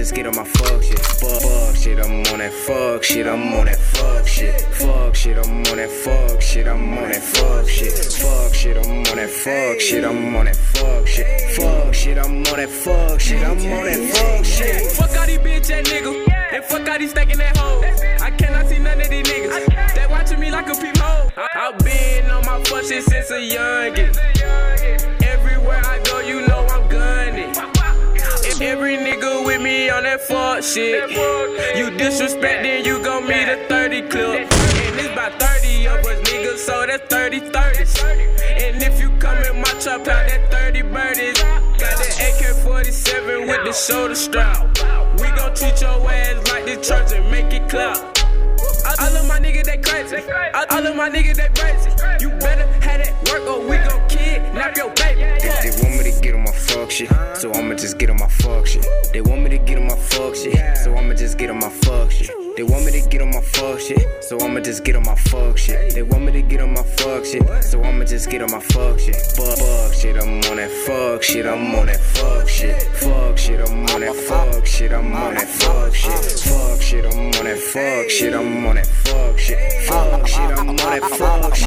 just get on my fuck shit. Fuck shit, I'm on that fuck shit. I'm on that fuck shit. Fuck shit, I'm on that fuck shit. I'm on that fuck shit. Fuck shit, I'm on that fuck shit. I'm on that fuck shit. Fuck shit, I'm on that fuck shit. I'm on that fuck shit. Fuck all these bitch ass niggas. And fuck all these stacking that hoe. I cannot see none of these niggas. They watching me like a peephole. I've been on my fuck shit since a youngin'. Everywhere I go, you know I'm gunning. Every nigga with me on that fuck shit. You disrespect, then you gon' meet a 30 clip. And it's about 30 of us niggas, so that's 30-30s. And if you come in my trap, out that 30 birdies. Got that AK-47 with the shoulder strap. We gon' treat your ass like the church and make it clap. All of my niggas, they crazy. All of my niggas, they crazy. You better have that work or we gon' kidnap your baby. They want me to get on my fuck shit, so I'ma just get on my fuck shit. They want me to get on my fuck shit, so I'ma just get on my fuck shit. They want me to get on my fuck shit, so I'ma just get on my fuck shit. They want me to get on my fuck shit, so I'ma just get on my fuck shit. Fuck shit, I'm on that fuck shit. I'm on that fuck shit. Fuck shit, I'm on that fuck shit. I'm on that fuck shit. Fuck shit, I'm on that fuck shit. I'm on that fuck shit. Fuck shit, I'm on that fuck shit.